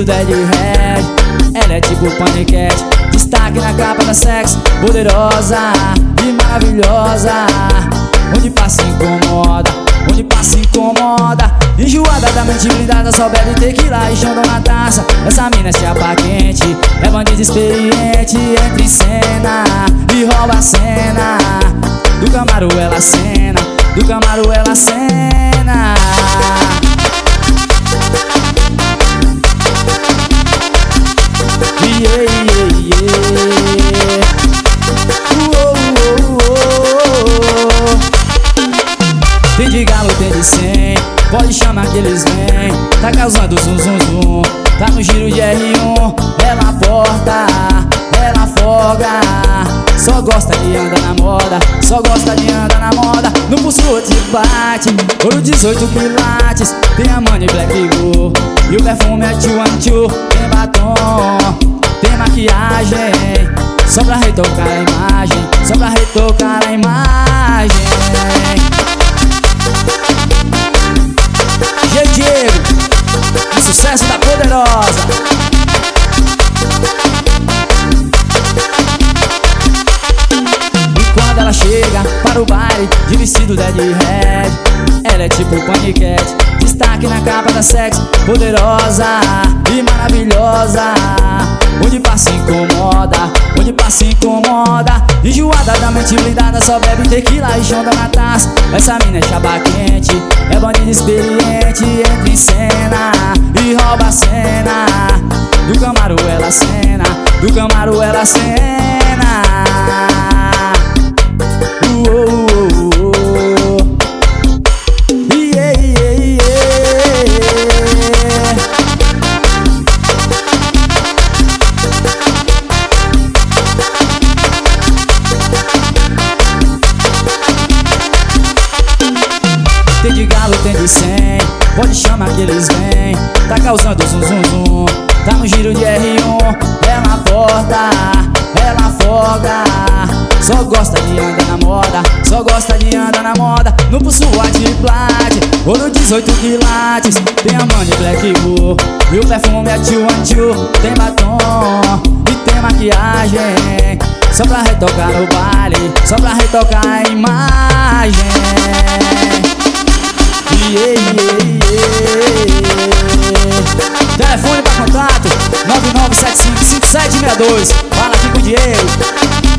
Dead Red. Ela é tipo paniquete, destaque na capa da Sex, poderosa e maravilhosa. Onde passa incomoda, onde passa incomoda. Enjoada da mente blindada, só bebe tequila e chão na taça. Essa mina é chapa quente, é bandida experiente. Entra em cena e rouba a cena. Do Camaro ela cena, do Camaro ela cena. Yeah, yeah, yeah. Tem de galo, tem de 100, pode chamar que eles vêm. Tá causando zum zum zum, tá no giro de R1. Ela porta, ela folga, só gosta de andar na moda, só gosta de andar na moda. No pulso te bate, ouro 18 quilates. Tem a Money Black Gold e o perfume é 212. Tem batom, tem maquiagem, só pra retocar a imagem, só pra retocar a imagem. Diego, o sucesso da Poderosa. E quando ela chega para o baile de vestido Dead Red, ela é tipo paniquete, destaque na capa da Sex, poderosa e maravilhosa. Onde passa incomoda, onde passa incomoda. Enjoada da mente blindada, só bebe tequila e chonda na taça. Essa mina é chapa quente, é bandida experiente. Entra em cena e rouba a cena. Do Camaro ela cena, do Camaro ela cena. Yeah, yeah, yeah. Tem de galo, tem de 100, pode chamar que eles vêm. Tá causando zum zum zum, tá no giro de R1. Ela porta, ela folga, só gosta de andar na moda, só gosta de andar na moda. No pulso de plat, ouro 18 quilates. Tem a Money Black Gold e o perfume é 212. Tem batom e tem maquiagem, só pra retocar no baile, só pra retocar a imagem. Yeah, yeah, yeah. Telefone pra contato 99755762. Fala aqui com o Diego.